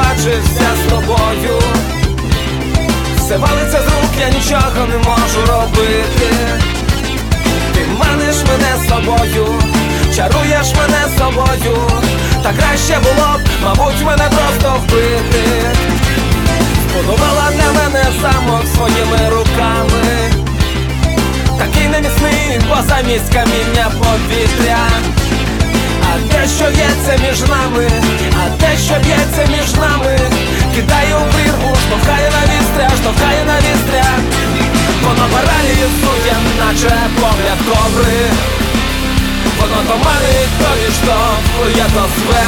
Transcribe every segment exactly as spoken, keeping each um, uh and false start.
бачився з тобою. Все валиться з рук, я нічого не можу робити. Ти маниш мене собою, чаруєш мене собою. Та краще було б, мабуть, мене просто вбити. Збудувала для мене замок своїми руками, такий неміцний, бо замість каміння повітря. А те, що б'ється між нами, а те, що б'ється між нами, кидає у прірву, штовхає на вістря, штовхає на вістря. Воно паралізує, наче погляд кобри. Воно то манить, то відштовхує, то зве.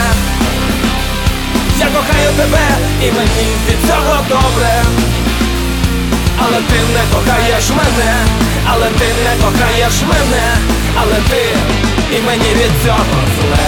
Я кохаю тебе, і мені від цього добре. Але ти не кохаєш мене, але ти не кохаєш мене, але ти, і мені від цього зле.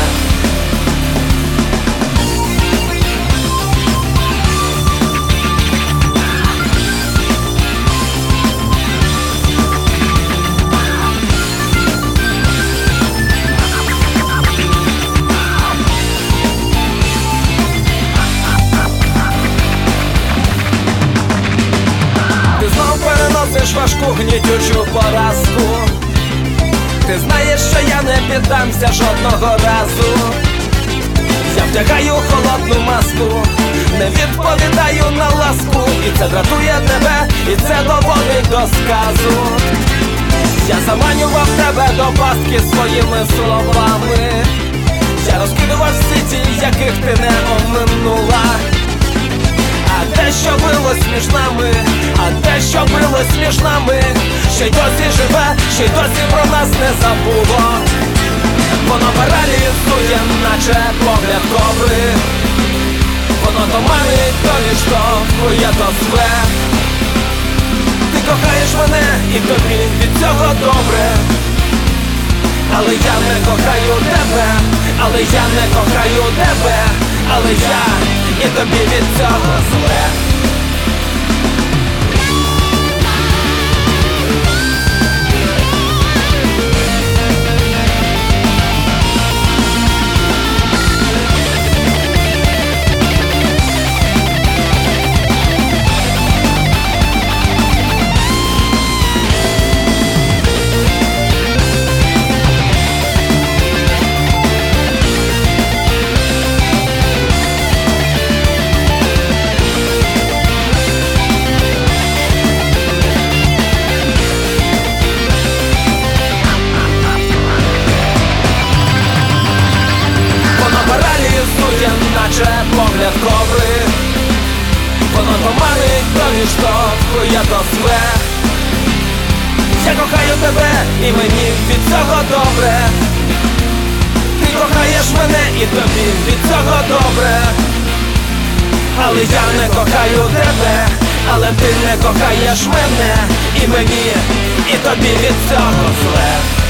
Переносиш важку гнітючу поразку. Ти знаєш, що я не піддамся жодного разу. Я вдягаю холодну маску, не відповідаю на ласку. І це дратує тебе, і це доводить до сказу. Я заманював тебе до пастки своїми словами. Я розкидував сіті, яких ти не оминула. А те, що билось між нами, а те, що билось між нами, ще й досі живе, ще й досі про нас не забуло. Воно паралізує, наче погляд кобри. Воно то манить, то відштовхує, то зве. Ти кохаєш мене, і тобі від цього добре. Але я не кохаю тебе, але я не кохаю тебе, але я, і тобі від цього зле. Наче погляд кобри. Воно то манить, то відштовхує, то зве. Я кохаю тебе, і мені від цього добре. Ти кохаєш мене, і тобі від цього добре. Але я не кохаю тебе, але ти не кохаєш мене, і мені, і тобі від цього зле.